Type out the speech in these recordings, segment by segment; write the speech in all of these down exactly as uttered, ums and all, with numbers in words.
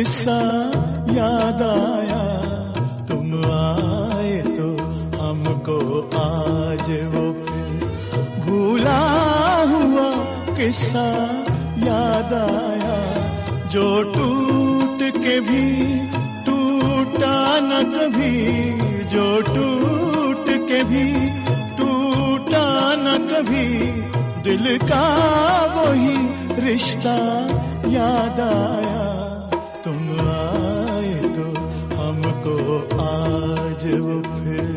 किस्सा याद आया, तुम आए तो हमको आज वो फिर भूला हुआ किस्सा याद आया, जो टूट के भी टूटा न कभी, जो टूट के भी टूटा न कभी, दिल का वही रिश्ता याद आया, तुम आए तो हमको आज वो फिर।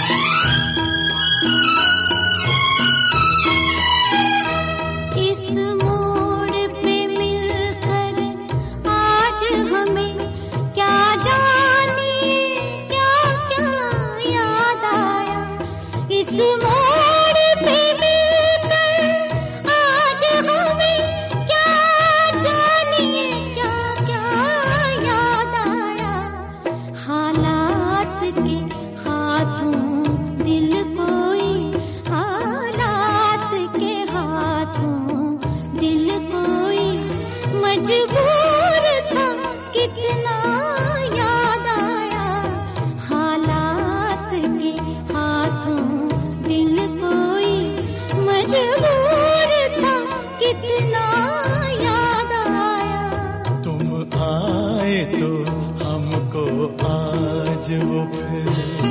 इस मोड़ पे मिलकर आज हमें क्या जाने क्या क्या याद आया, इस मोड़ पे मिलकर आज हमें क्या जाने क्या क्या याद आया, हालात के हाथों दिल कोई, हालात के हाथों दिल कोई मजबूर था कितना याद आया, हालात के हाथों दिल कोई मजबूर था कितना याद आया, तुम आए तो हमको आज वो फिर।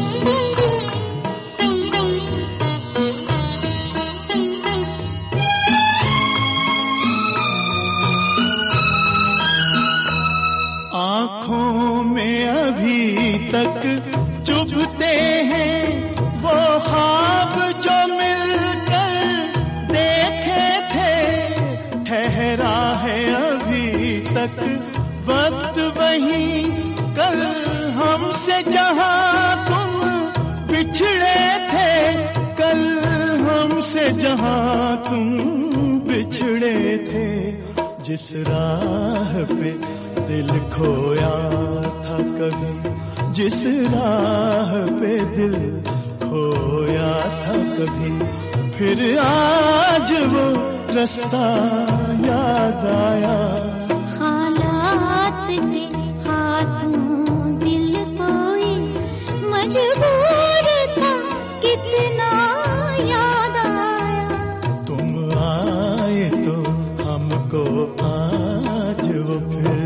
आँखों में अभी तक चुभते हैं वो ख्वाब जो मिलकर देखे थे, ठहरा है अभी तक वक्त वही, कल हमसे जहाँ तुम बिछड़े थे, कल हमसे जहाँ तुम बिछड़े थे, जिस राह पे दिल खोया था कभी, जिस राह पे दिल खोया था कभी, फिर आज वो रास्ता याद आया, हालात के हाथों दिल कोई मजबूर था कितना याद आया, तुम आए तो हमको आज वो फिर।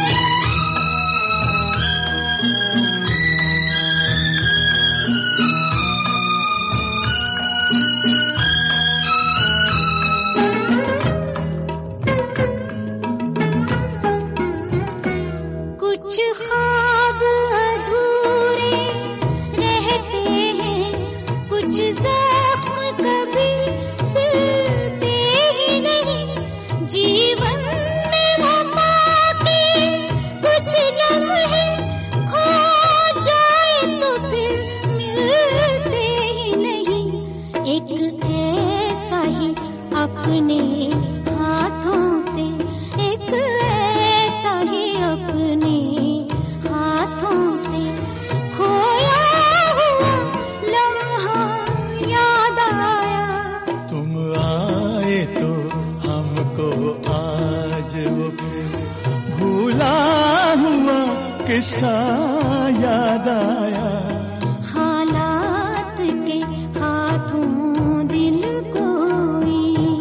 कुछ ख्वाब अधूरे रहते हैं, कुछ जख्म कभी सिलते ही नहीं, जीवन में वफा के कुछ लम्हे खो जाए तो फिर मिलते ही नहीं, एक ऐसा ही अपने हाथों से, एक ऐसा ही अपने हाथों से खोया हुआ लम्हा याद आया, तुम आए तो हमको आज वो फिर भूला हुआ किस्सा याद आया, हालात के हाथों दिल कोई।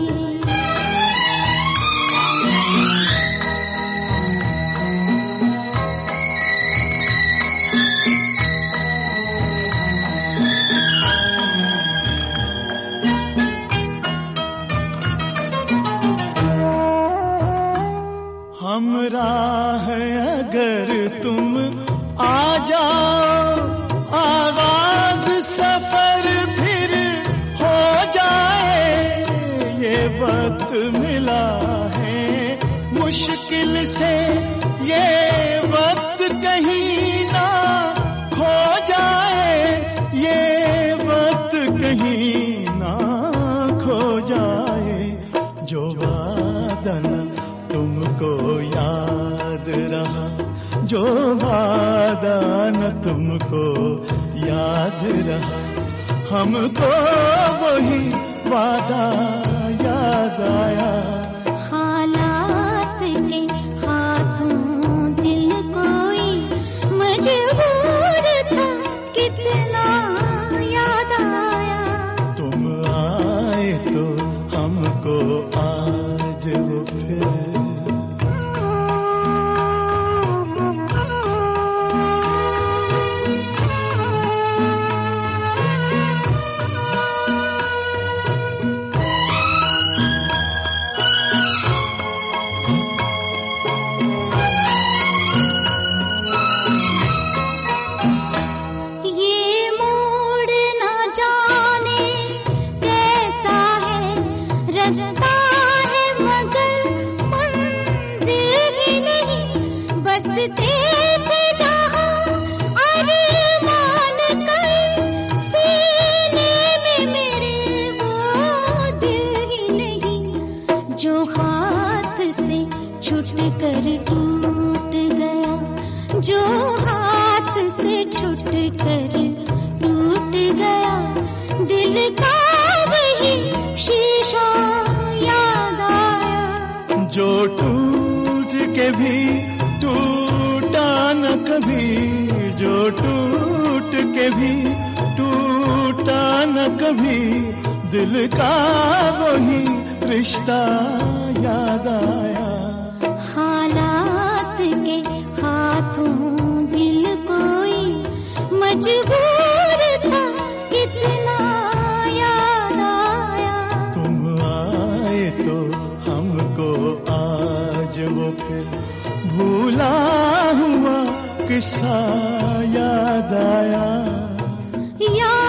हमराह अगर तुम आ जाओ, आगाज सफर फिर हो जाए, ये वक्त मिला है मुश्किल से, ये वक्त कहीं ना खो जाए, ये वक्त कहीं ना खो जाए, जो वादा न तुमको याद रहा, जो वादा न तुमको याद रहा, हमको वही वादा याद आया, हालात के हाथों दिल कितना याद आया। तुम आए तो हमको आज वो फिर जो हाथ से छूट कर टूट गया, जो हाथ से छूट कर टूट गया, दिल का वही शीशा याद आया। जो टूट के भी टूटा न कभी, जो टूट के भी टूटा न कभी, दिल का वही रिश्ता याद आया। हालात के हाथों दिल कोई मजबूर था, कितना याद आया। तुम आए तो हमको आज वो फिर भूला हुआ किस्सा याद आया। याद